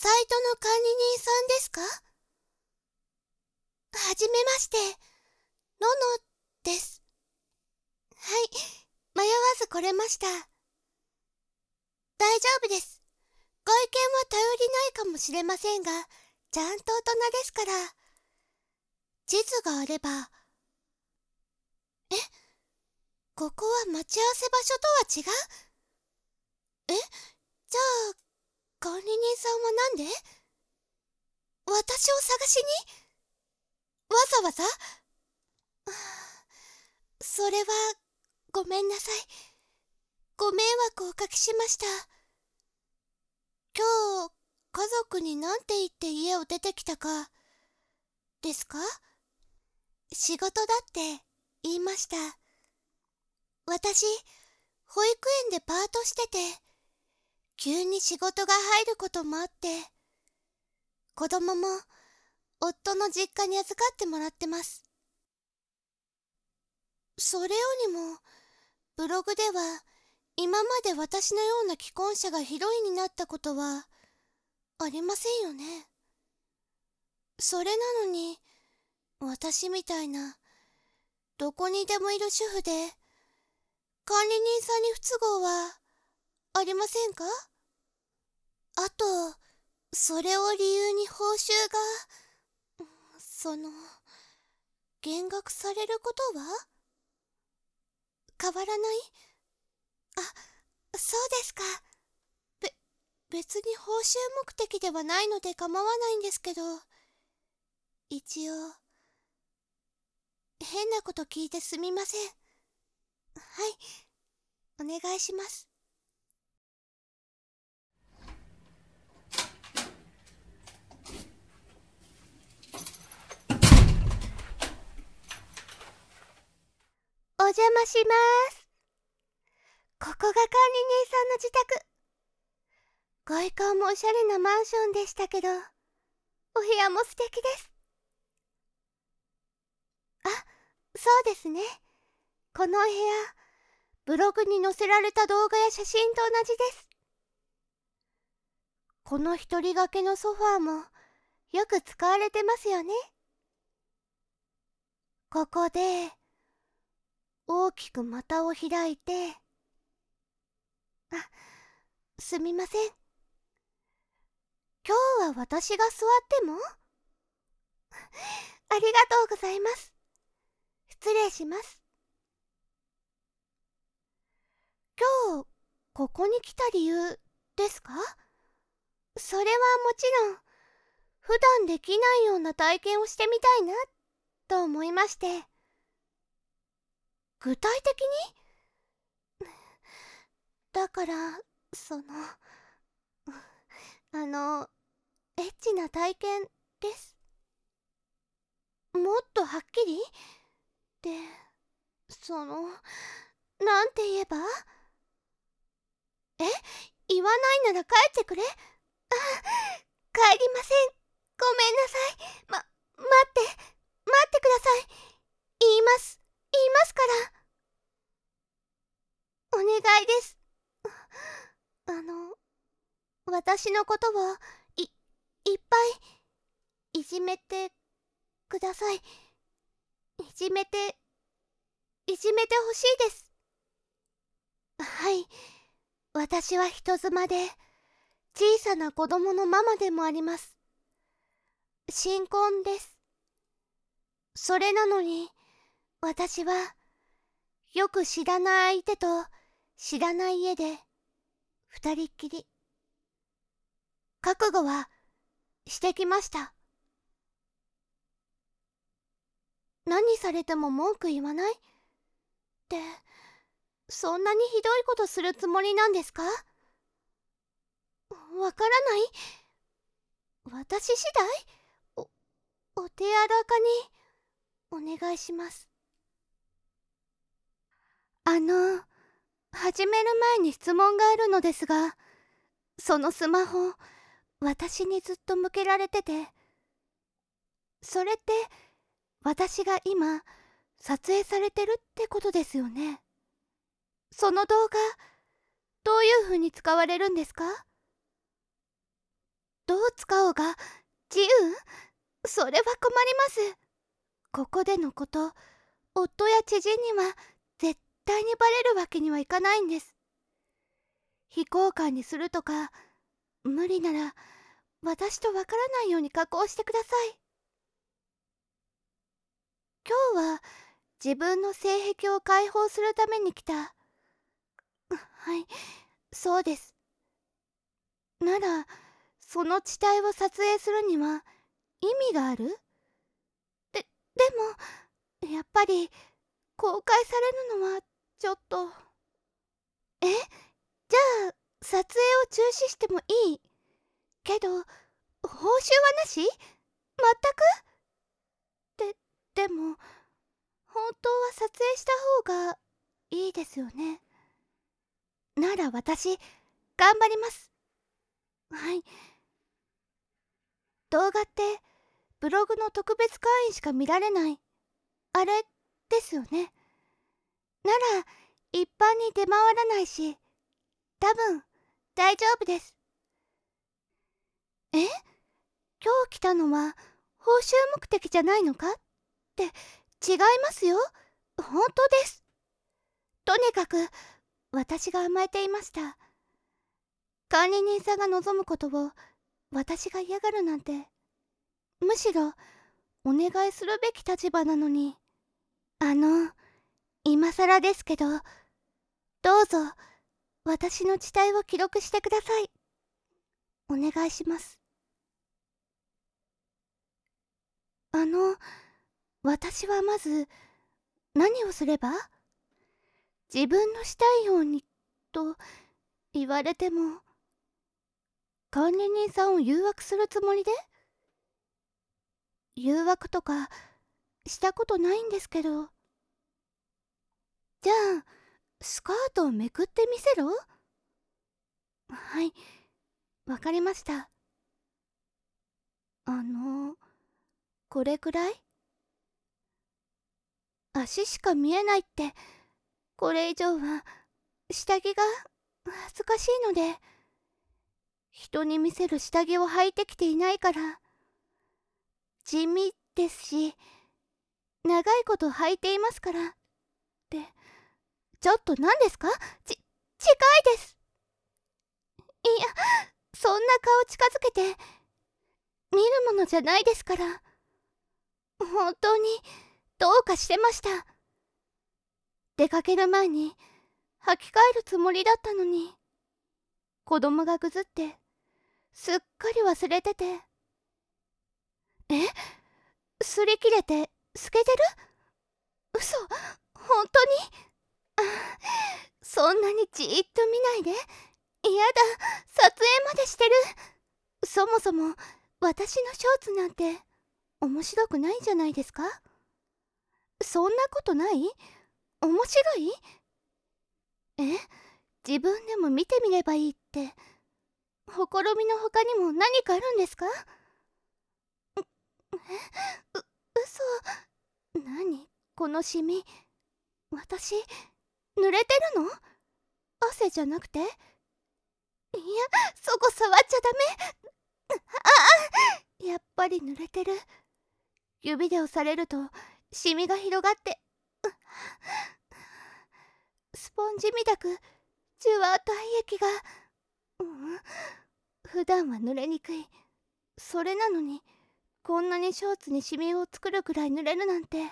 サイトの管理人さんですか？はじめまして、ののです。はい、迷わず来れました。大丈夫です。ご意見は頼りないかもしれませんが、ちゃんと大人ですから。地図があれば。え、ここは待ち合わせ場所とは違う？じゃあ、管理人さんはなんで私を探しにわざわざそれは、ごめんなさい。ご迷惑をおかけしました。今日、家族に何て言って家を出てきたか、ですか？仕事だって言いました。私、保育園でパートしてて、急に仕事が入ることもあって、子供も夫の実家に預かってもらってます。それよりも、ブログでは、今まで私のような既婚者がヒロインになったことはありませんよね。それなのに、私みたいな、どこにでもいる主婦で、管理人さんに不都合はありませんか？あと、それを理由に報酬が、減額されることは変わらない？あ、そうですか。別に報酬目的ではないので構わないんですけど、一応、変なこと聞いてすみません。はい、お願いします。お邪魔します。ここが管理人さんの自宅。外観もおしゃれなマンションでしたけど、お部屋も素敵です。あ、そうですね。このお部屋、ブログに載せられた動画や写真と同じです。この一人掛けのソファーもよく使われてますよね。ここで大きく股を開いて、すみません。今日は私が座ってもありがとうございます。失礼します。今日、ここに来た理由ですか？それはもちろん、普段できないような体験をしてみたいな、と思いまして。具体的に？だから、その、あの、エッチな体験です。もっとはっきりで、なんて言えば？言わないなら帰ってくれ。帰りません。ごめんなさい。待ってください。言いますから。お願いです。あの、私のことを、いっぱい、いじめてください。いじめてほしいです。はい。私は人妻で、小さな子供のママでもあります。新婚です。それなのに、私は、よく知らない相手と知らない家で、二人っきり。覚悟はしてきました。何されても文句言わないって、そんなにひどいことするつもりなんですか？わからない？私次第？お手柔らかにお願いします。始める前に質問があるのですが、そのスマホ、私にずっと向けられてて、それって私が今撮影されてるってことですよね。その動画、どういう風に使われるんですか？ どう使おうが自由？それは困ります。ここでのこと、夫や知人には絶対にバレるわけにはいかないんです。非公開にするとか、無理なら私とわからないように加工してください。今日は自分の性癖を解放するために来た。はい、そうです。なら、その地帯を撮影するには意味がある？でも、やっぱり公開されるのはちょっと。え、じゃあ、撮影を中止してもいい？けど、報酬はなし？全く？でも、本当は撮影した方がいいですよね。なら私、頑張ります。はい。動画って、ブログの特別会員しか見られない、あれですよね。なら、一般に出回らないし、多分、大丈夫です。え？今日来たのは、報酬目的じゃないのかって、違いますよ。本当です。とにかく、私が甘えていました。管理人さんが望むことを、私が嫌がるなんて、むしろ、お願いするべき立場なのに。今更ですけど、どうぞ、私の地帯を記録してください。お願いします。私はまず、何をすれば？自分のしたいように、と言われても、管理人さんを誘惑するつもりで？誘惑とか、したことないんですけど。じゃあ、スカートをめくってみせろ？はい、わかりました。これくらい？足しか見えないって、これ以上は下着が恥ずかしいので、人に見せる下着を履いてきていないから、地味ですし、長いこと履いていますから、って、ちょっと何ですか？近いです。いや、そんな顔近づけて、見るものじゃないですから。本当に、どうかしてました。出かける前に、履き替えるつもりだったのに、子供がぐずって、すっかり忘れてて。え？擦り切れて、透けてる？嘘？本当に？あ、そんなにじーっと見ないで。嫌だ、撮影までしてる。そもそも、私のショーツなんて、面白くないんじゃないですか？そんなことない？面白い？え？自分でも見てみればいいって、ほころびの他にも何かあるんですか？嘘。何このシミ。私、濡れてるの？汗じゃなくて？いや、そこ触っちゃダメ。やっぱり濡れてる。指で押されるとシミが広がって、スポンジみたくじゅわっと体液が、うん、普段は濡れにくい。それなのにこんなにショーツにシミを作るくらい濡れるなんて。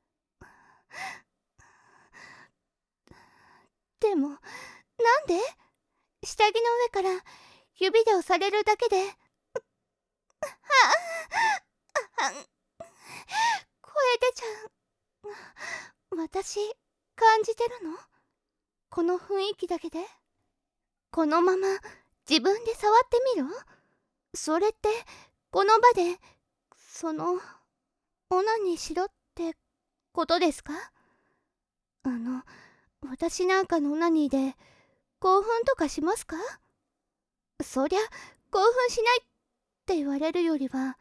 でもなんで？下着の上から指で押されるだけで、声出ちゃう。私感じてるの？この雰囲気だけで？このまま自分で触ってみろ？それってこの場でオナニーしろってことですか？私なんかのオナニーで興奮とかしますか？そりゃ興奮しないって言われるよりは、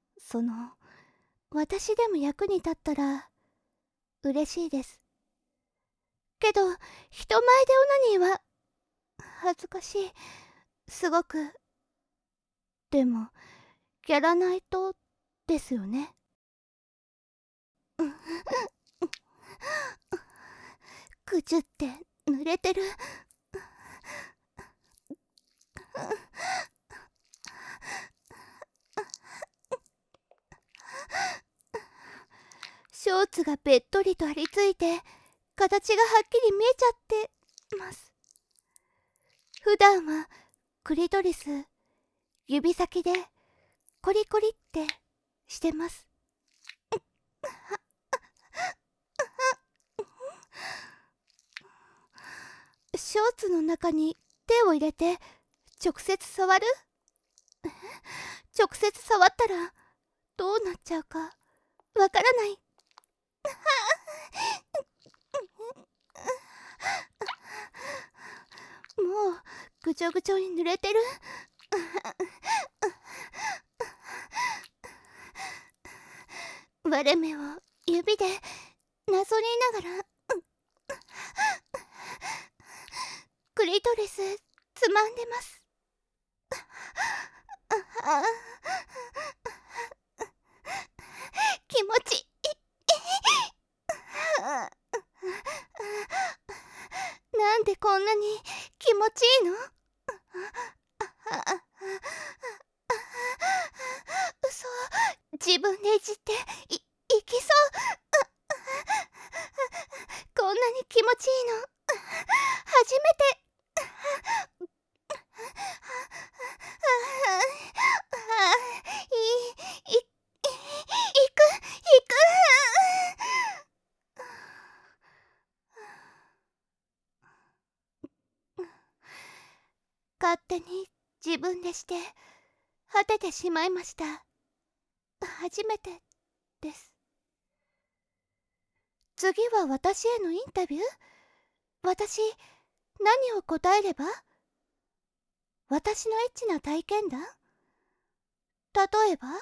私でも役に立ったら嬉しいです。けど人前でオナニーは恥ずかしい。すごくでもやらないとですよね。ぐじゅって濡れてる。ショーツがべっとりと張り付いて形がはっきり見えちゃってます。普段はクリトリス指先でコリコリってしてます。ショーツの中に手を入れて直接触る？直接触ったらどうなっちゃうかわからない。もうぐちょぐちょに濡れてる。割れ目を指でなぞりながらクリトリスつまんでます。気持ちいい。なんでこんなに気持ちいいの？嘘、自分でいじっていきそう。こんなに気持ちいいの初めて。いく。勝手に自分でして果ててしまいました。初めてです。次は私へのインタビュー？私何を答えれば？私のエッチな体験談？例えば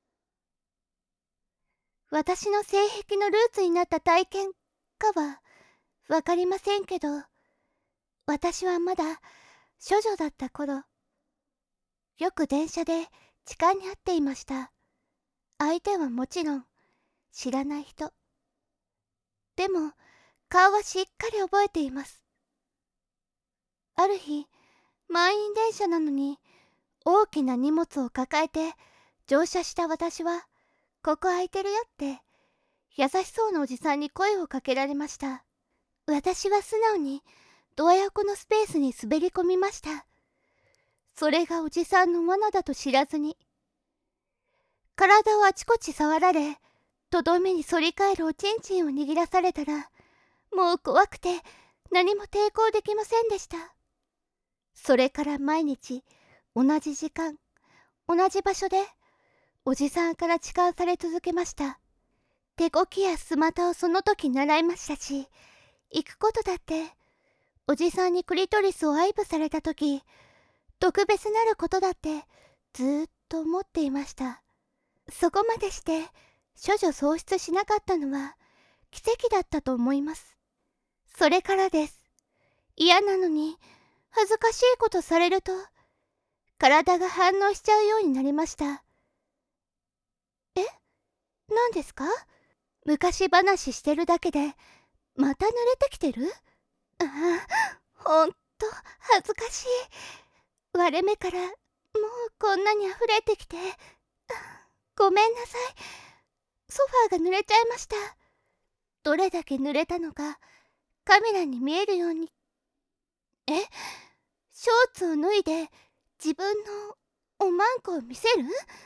私の性癖のルーツになった体験かはわかりませんけど、私はまだ処女だった頃、よく電車で痴漢に遭っていました。相手はもちろん知らない人。でも顔はしっかり覚えています。ある日、満員電車なのに大きな荷物を抱えて乗車した私は、ここ空いてるよって優しそうなおじさんに声をかけられました。私は素直にドア横のスペースに滑り込みました。それがおじさんの罠だと知らずに。体をあちこち触られ、とどめに反り返るおちんちんを握らされたら、もう怖くて何も抵抗できませんでした。それから毎日同じ時間同じ場所でおじさんから痴漢され続けました。手こきやスマタをその時習いましたし、行くことだっておじさんにクリトリスを愛撫された時、特別なることだってずーっと思っていました。そこまでして処女喪失しなかったのは奇跡だったと思います。それからです。嫌なのに恥ずかしいことされると体が反応しちゃうようになりました。え？何ですか？昔話してるだけでまた濡れてきてる？ああ、ほんと恥ずかしい。割れ目からもうこんなに溢れてきて、ごめんなさい。ソファーが濡れちゃいました。どれだけ濡れたのかカメラに見えるように。え？ショーツを脱いで自分のおまんこを見せる？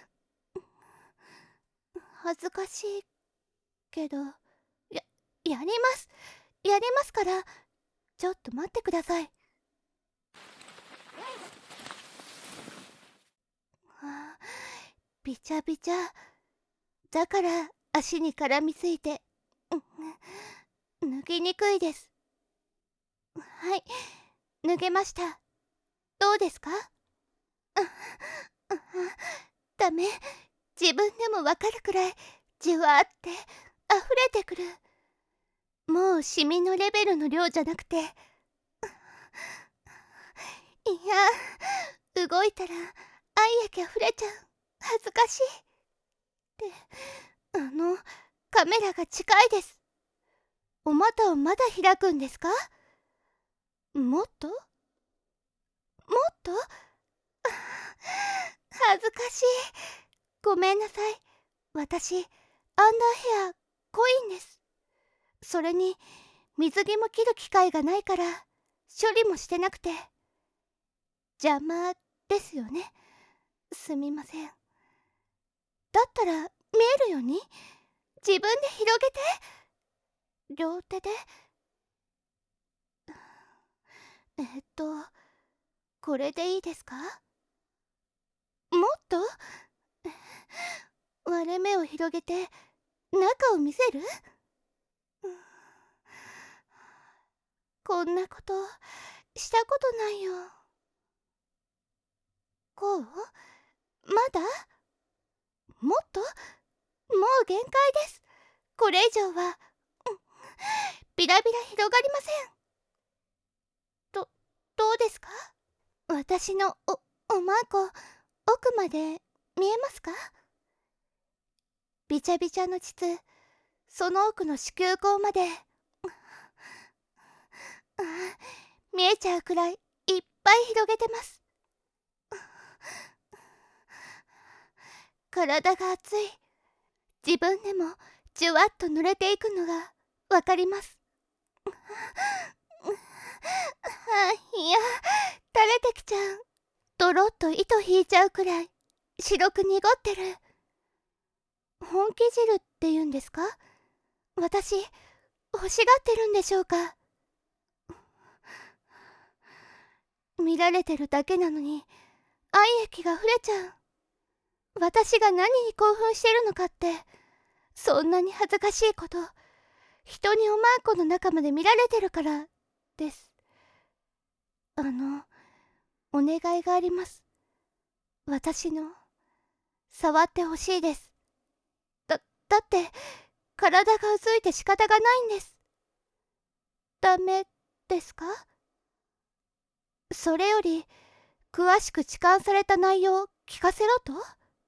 恥ずかしいけど、やりますから、ちょっと待ってください。あ、びちゃびちゃ。だから足に絡みついて、脱ぎにくいです。はい、脱げました。どうですか？ダメ。自分でもわかるくらいじわーって溢れてくる。もうシミのレベルの量じゃなくて、いや、動いたら愛液あふれちゃう。恥ずかしい。ってカメラが近いです。お股をまだ開くんですか？もっともっと恥ずかしい。ごめんなさい。私、アンダーヘア濃いんです。それに、水着も着る機会がないから、処理もしてなくて。邪魔ですよね。すみません。だったら、見えるように、自分で広げて。両手で。これでいいですか？もっと割れ目を広げて中を見せる？こんなことしたことないよ。こう？まだ？もっと？もう限界です。これ以上は、ビラビラ広がりません。どうですか？私のおまんこ、奥まで見えますか？びちゃびちゃの膣、その奥の子宮口まで、見えちゃうくらいいっぱい広げてます。体が熱い。自分でもじゅわっと濡れていくのがわかります。いや、垂れてきちゃう。ドロッと糸引いちゃうくらい白く濁ってる。本気汁って言うんですか？私、欲しがってるんでしょうか？見られてるだけなのに愛液が溢れちゃう。私が何に興奮してるのかって、そんなに恥ずかしいこと、人におまんこの中まで見られてるからです。お願いがあります。私の、触ってほしいです。だって、体がうずいて仕方がないんです。ダメですか？それより、詳しく痴漢された内容を聞かせろと？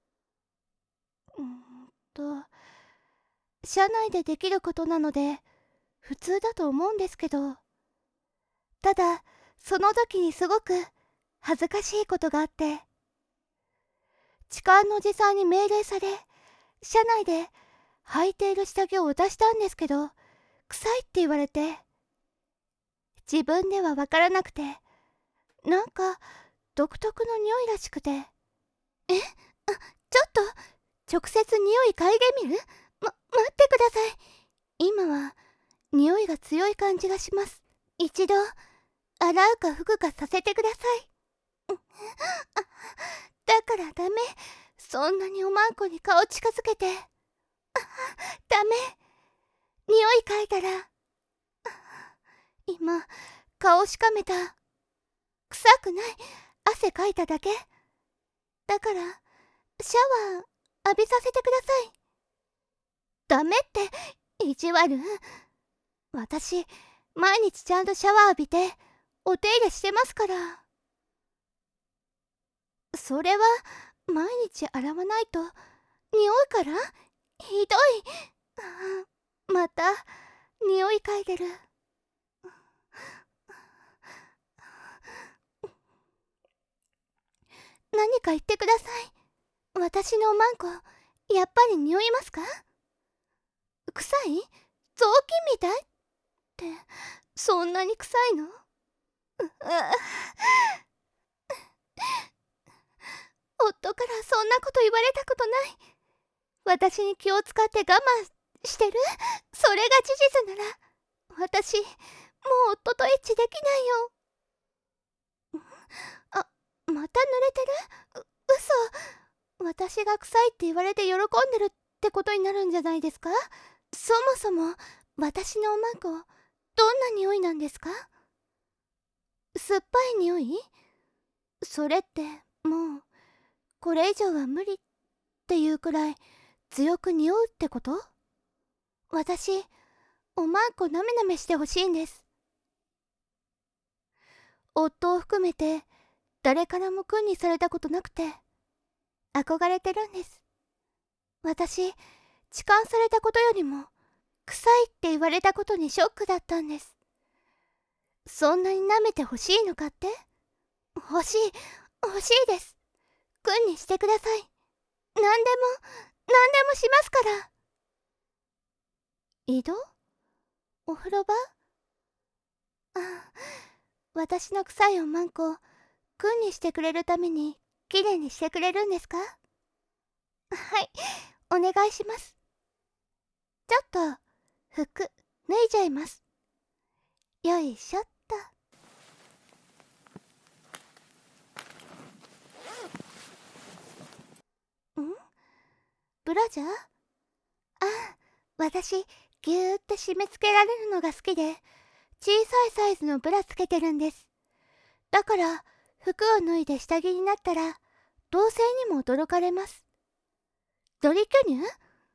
社内でできることなので、普通だと思うんですけど、ただ、その時にすごく恥ずかしいことがあって、痴漢のおじさんに命令され、社内で履いている下着を渡したんですけど、臭いって言われて、自分ではわからなくて、なんか独特の匂いらしくて。ちょっと、直接匂い嗅いでみる？待ってください。今は、匂いが強い感じがします。一度、洗うか拭くかさせてください。だからダメ。そんなにおまんこに顔近づけて。ダメ。匂い嗅いだら。今、顔しかめた。臭くない。汗かいただけ。だから、シャワー浴びさせてください。ダメって、意地悪。私、毎日ちゃんとシャワー浴びて、お手入れしてますから。それは、毎日洗わないと、匂うから？ひどい。また、匂い嗅いでる。何か言ってください。私のおまんこ、やっぱり匂いますか？臭い？雑巾みたいって、そんなに臭いの？夫からそんなこと言われたことない。私に気を使って我慢してる？それが事実なら、私、もう夫とエッチできないよ。また濡れてる？嘘。私が臭いって言われて喜んでるってことになるんじゃないですか？そもそも、私のおまんこ、どんな匂いなんですか？酸っぱい匂い？それって、もう、これ以上は無理っていうくらい強く匂うってこと？私、おまんこなめなめしてほしいんです。夫を含めて誰からも君にされたことなくて、 憧れてるんです。私、痴漢されたことよりも臭いって言われたことにショックだったんです。そんなに舐めてほしいのかって？欲しいです。君にしてください。何でもしますから。井戸？お風呂場？あ、私の臭いおまんこ、君にしてくれるためにきれいにしてくれるんですか？はい、お願いします。ちょっと服脱いじゃいます。よいしょっと。ブラジャー？私、ぎゅーって締め付けられるのが好きで、小さいサイズのブラつけてるんです。だから、服を脱いで下着になったら、同性にも驚かれます。ドリ巨乳？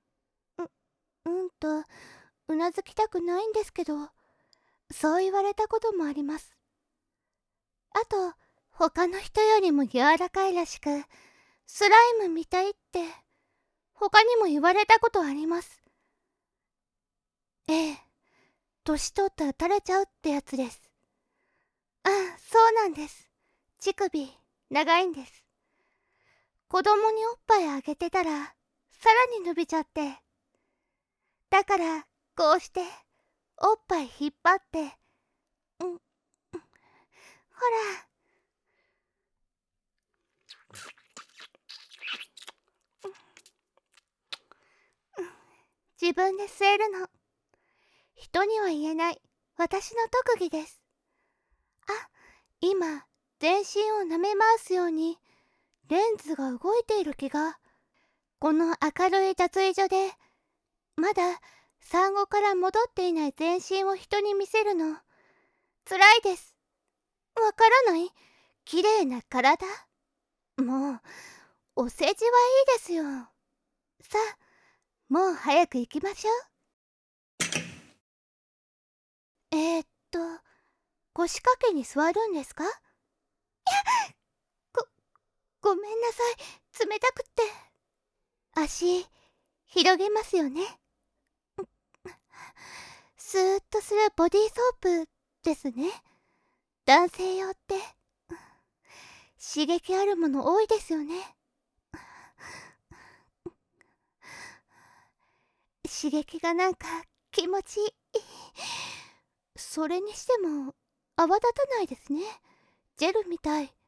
うなずきたくないんですけど、そう言われたこともあります。あと、他の人よりも柔らかいらしく、スライムみたいって、他にも言われたことあります。ええ、年取ったら垂れちゃうってやつです。ああ、そうなんです。乳首、長いんです。子供におっぱいあげてたら、さらに伸びちゃって。だから、こうして、おっぱい引っ張って、ほら、自分で吸えるの。人には言えない私の特技です。あ、今、全身を舐め回すように、レンズが動いている気が。この明るい脱衣所で、まだ産後から戻っていない全身を人に見せるの、辛いです。わからない？綺麗な体？もう、お世辞はいいですよ。さあ、もう早く行きましょう。腰掛けに座るんですか？ご、ごめんなさい。冷たくって。足、広げますよね。スーッとするボディーソープですね。男性用って、刺激あるもの多いですよね。刺激がなんか気持ちいい。それにしても泡立たないですね。ジェルみたい。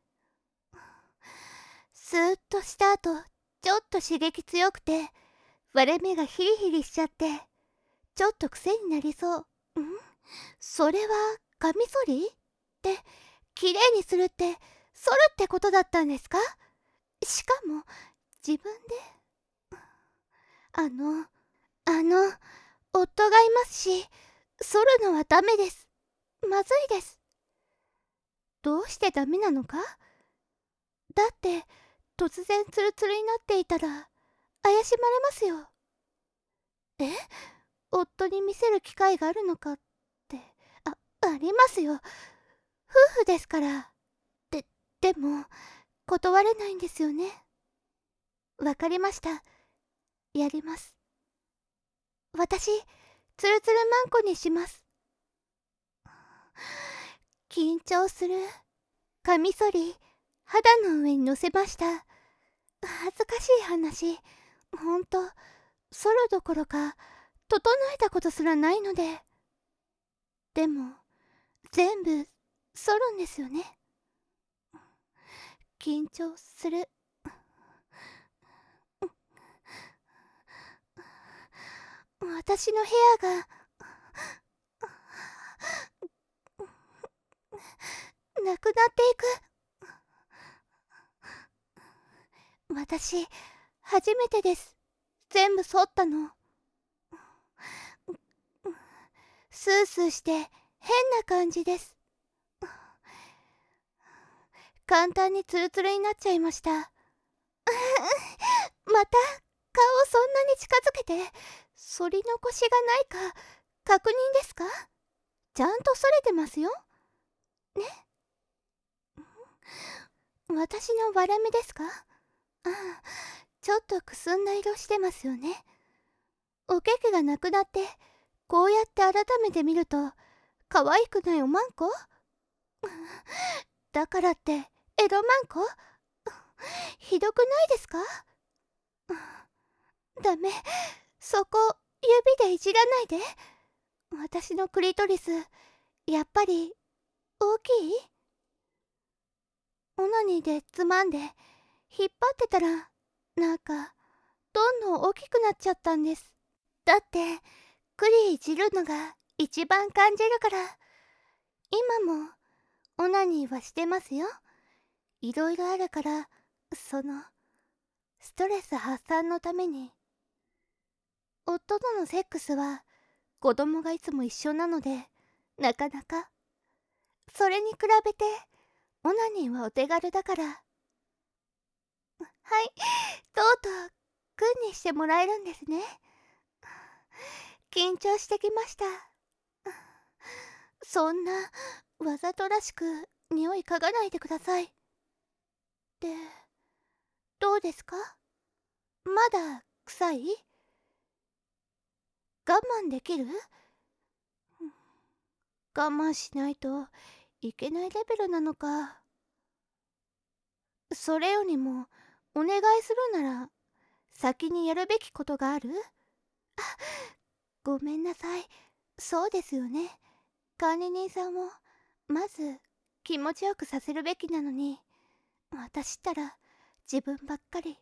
スーッとした後、ちょっと刺激強くて、割れ目がヒリヒリしちゃって、ちょっと癖になりそう。それはカミソリって、きれいにするって、剃るってことだったんですか？しかも、自分で。あの、夫がいますし、剃るのはダメです。まずいです。どうしてダメなのか？だって、突然ツルツルになっていたら、怪しまれますよ。え？夫に見せる機会があるのかって、ありますよ。夫婦ですから。でも、断れないんですよね。わかりました。やります。私、ツルツルマンコにします。緊張する。カミソリ、肌の上に乗せました。恥ずかしい話。ほんと、剃るどころか、整えたことすらないので。でも、全部、剃るんですよね。緊張する。私の部屋が、なくなっていく。私、初めてです。全部剃ったの。スースーして変な感じです。簡単にツルツルになっちゃいました。また、顔そんなに近づけて、反り残しがないか、確認ですか？ちゃんと剃れてますよ。ね？私の割れ目ですか？ ああ、ちょっとくすんだ色してますよね。おけけがなくなって、こうやって改めて見ると、可愛くないおまんこだからって、エロまんこひどくないですか？ダメ、そこ、指でいじらないで。私のクリトリス、やっぱり、大きい？オナニーでつまんで、引っ張ってたら、なんか、どんどん大きくなっちゃったんです。だって、クリいじるのが一番感じるから、今も、オナニーはしてますよ。いろいろあるから、ストレス発散のために。夫とのセックスは、子供がいつも一緒なので、なかなか。それに比べて、オナニーはお手軽だから。はい、とうとう、君にしてもらえるんですね。緊張してきました。そんな、わざとらしく、匂い嗅がないでください。で、どうですか？まだ、臭い？我慢できる？我慢しないといけないレベルなのか。それよりもお願いするなら先にやるべきことがある？ごめんなさい。そうですよね。管理人さんをまず気持ちよくさせるべきなのに、私ったら自分ばっかり。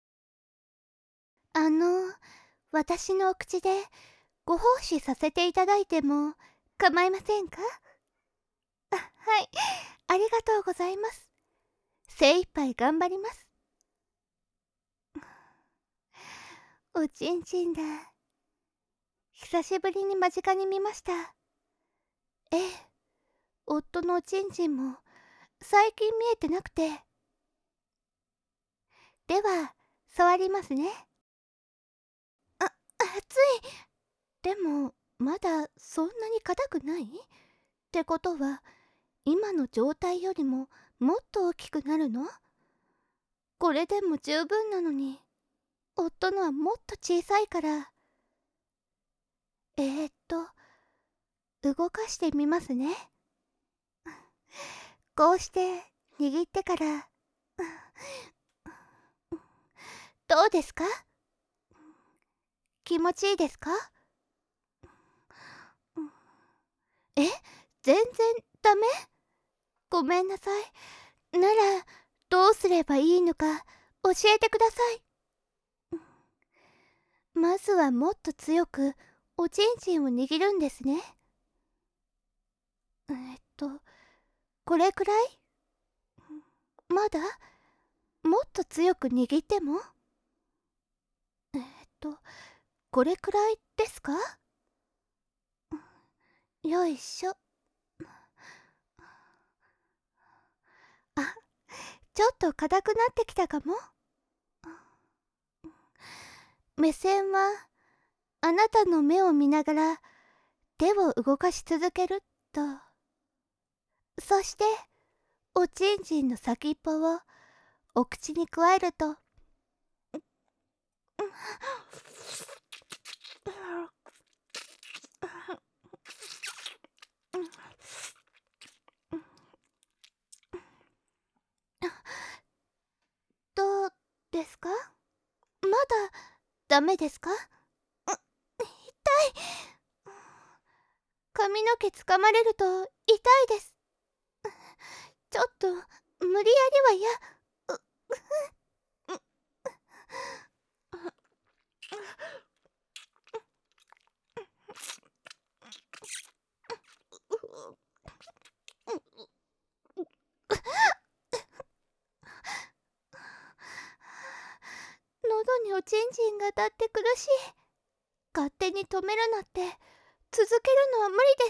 私のお口でご奉仕させていただいても構いませんか？はい、ありがとうございます。精一杯頑張ります。おちんちんだ。久しぶりに間近に見ました。ええ、夫のおちんちんも最近見えてなくて。では、触りますね。熱い。でも、まだそんなに硬くない？ってことは、今の状態よりももっと大きくなるの？これでも十分なのに、夫のはもっと小さいから。動かしてみますね。こうして握ってから、どうですか？気持ちいいですか？え、全然ダメ？ごめんなさい。なら、どうすればいいのか教えてください。まずはもっと強くおちんちんを握るんですね。これくらい？まだ？もっと強く握っても？えーっと、これくらいですか？よいしょ。あ、ちょっと硬くなってきたかも。目線はあなたの目を見ながら手を動かし続けると。そしておちんちんの先っぽをお口にくわえると。どうですか？まだダメですか？痛い。髪の毛つかまれると痛いです。ちょっと無理やりは喉におちんちんが当たって苦しい。勝手に止めるなって続けるのは無理です。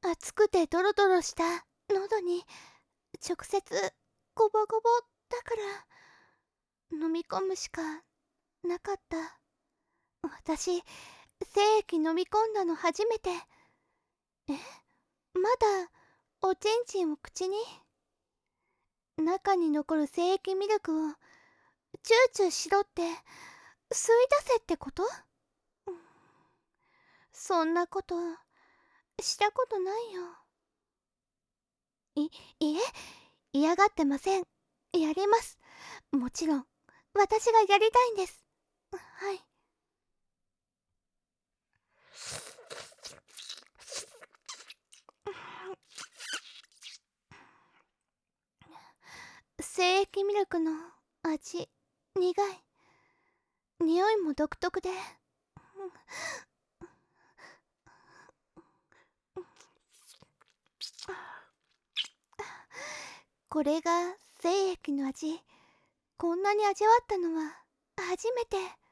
熱くてドロドロした喉に直接ゴボゴボだから飲み込むしかなかった。私、精液飲み込んだの初めて。え、まだおちんちんを口に、中に残る精液ミルクをチューチューしろって吸い出せってこと？そんなことしたことないよ。いえ、嫌がってません。やります。もちろん私がやりたいんです。はい。精液ミルクの味、苦い。匂いも独特で。これが精液の味。こんなに味わったのは初めて。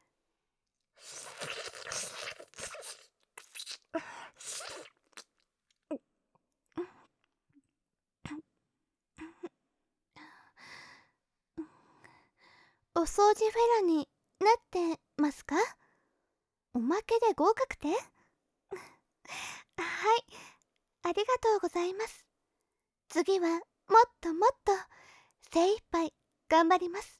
お掃除フェラになってますか？おまけで合格点？はい、ありがとうございます。次はもっともっと精一杯頑張ります。